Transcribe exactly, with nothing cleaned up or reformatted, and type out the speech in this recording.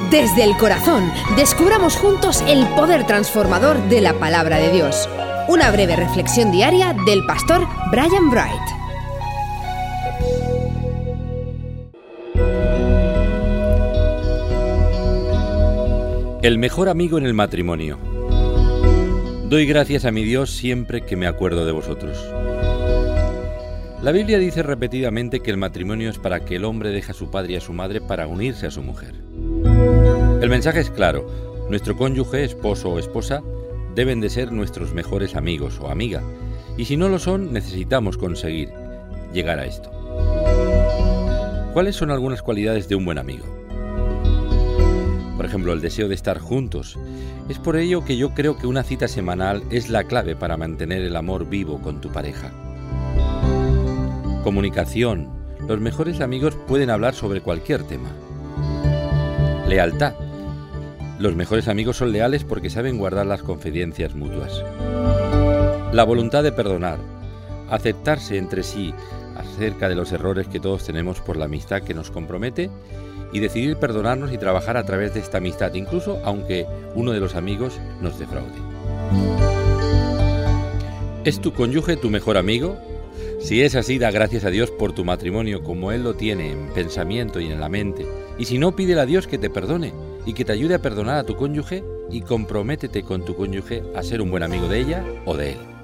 Desde el corazón, descubramos juntos el poder transformador de la palabra de Dios. Una breve reflexión diaria del pastor Brian Bright. El mejor amigo en el matrimonio. Doy gracias a mi Dios siempre que me acuerdo de vosotros. La Biblia dice repetidamente que el matrimonio es para que el hombre deje a su padre y a su madre para unirse a su mujer. El mensaje es claro: nuestro cónyuge, esposo o esposa, deben de ser nuestros mejores amigos o amiga, y si no lo son, necesitamos conseguir llegar a esto. ¿Cuáles son algunas cualidades de un buen amigo? Por ejemplo, el deseo de estar juntos. Es por ello que yo creo que una cita semanal es la clave para mantener el amor vivo con tu pareja. Comunicación. Los mejores amigos pueden hablar sobre cualquier tema. Lealtad. Los mejores amigos son leales porque saben guardar las confidencias mutuas. La voluntad de perdonar. Aceptarse entre sí acerca de los errores que todos tenemos por la amistad que nos compromete y decidir perdonarnos y trabajar a través de esta amistad, incluso aunque uno de los amigos nos defraude. ¿Es tu cónyuge tu mejor amigo? Si es así, da gracias a Dios por tu matrimonio como Él lo tiene en pensamiento y en la mente. Y si no, pídele a Dios que te perdone y que te ayude a perdonar a tu cónyuge, y comprométete con tu cónyuge a ser un buen amigo de ella o de él.